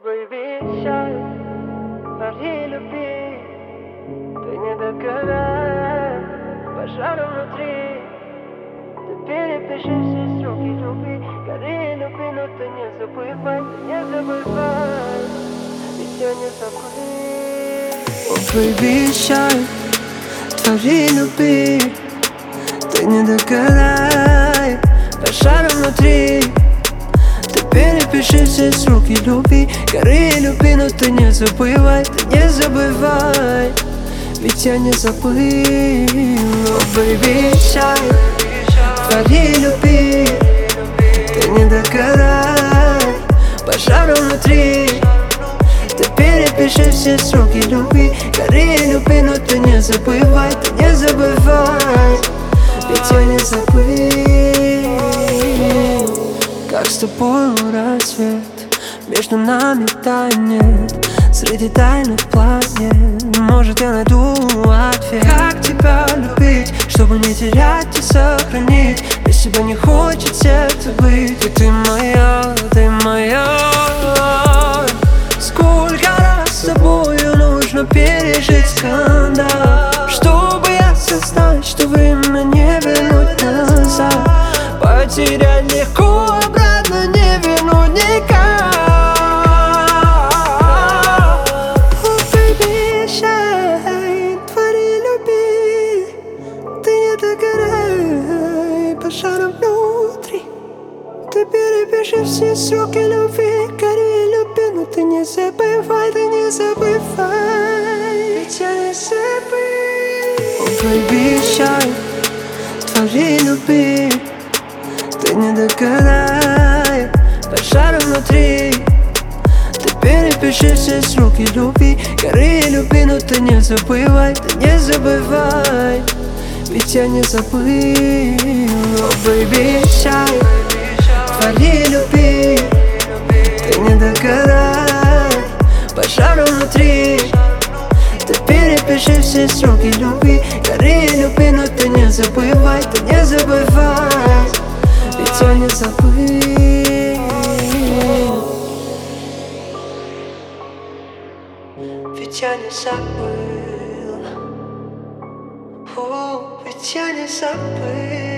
Обещай, твоей любви ты не догадай, пожар внутри. Ты перепиши все строки любви, гори любви, но ты не забывай, ведь я не забыл. Обещай, твоей любви ты не догадай, пожар внутри. Перепиши все сроки любви, горы любви, но ты не забывай, ведь я не забыл. Обещай, твоей любви ты не догадай, пожар внутри. Ты перепиши все сроки любви, горы любви, но ты не забывай, ведь я не забыл. Как с тобой рассвет, между нами тайнет, среди тайных планет. Может, я найду ответ. Как тебя любить, чтобы не терять и сохранить? Без тебя не хочет сердце быть. И ты моя, ты моя. Сколько раз с тобою нужно пережить скандал, чтобы осознать, что время не вернуть назад. Потерять легко, обратно не вернуть никак. Обещай, твори любви, ты не догорай, пожаром внутри. Ты перепиши все сроки любви, гори любви, но ты не забывай, ведь я не забыл. Обещай, твори любви, ты не догадай, пожар внутри. Ты перепиши все сроки любви, горы любви, но ты не забывай, ведь я не забыл. Обещай, твори любви, ты не догадай, пожар внутри. Ты перепиши все сроки любви, горы любви, но ты не забывай, ведь я не забыл. Ведь я не забыл. Ведь я не забыл.